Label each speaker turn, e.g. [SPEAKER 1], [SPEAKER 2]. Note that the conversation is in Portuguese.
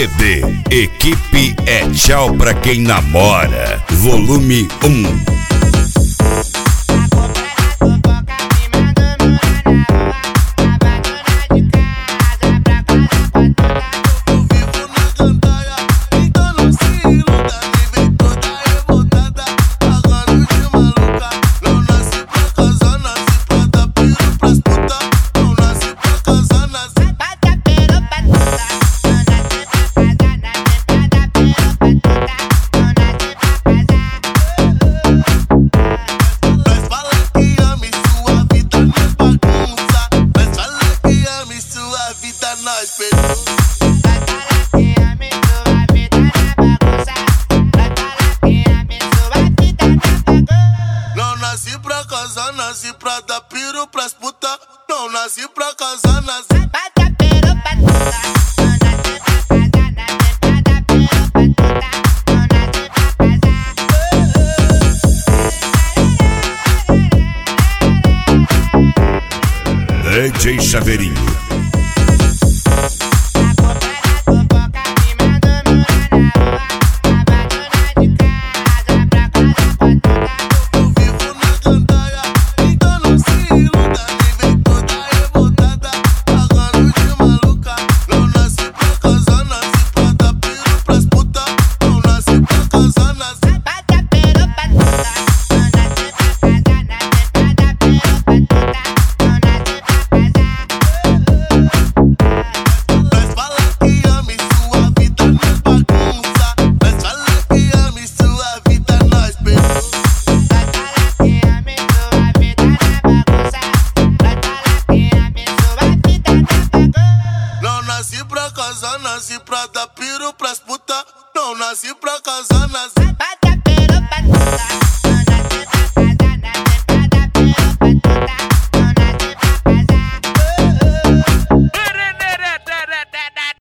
[SPEAKER 1] AGD, equipe é tchau pra quem namora, volume 1.
[SPEAKER 2] Nasci pra dar piro pras puta. Não nasci pra casar, nasci
[SPEAKER 3] pra dar piro pra puta.
[SPEAKER 1] DJ Chaveirinho.
[SPEAKER 2] Nasci pra dar piro pras puta. Não nasci pra casar, nasci
[SPEAKER 3] pra dar piro pra puta.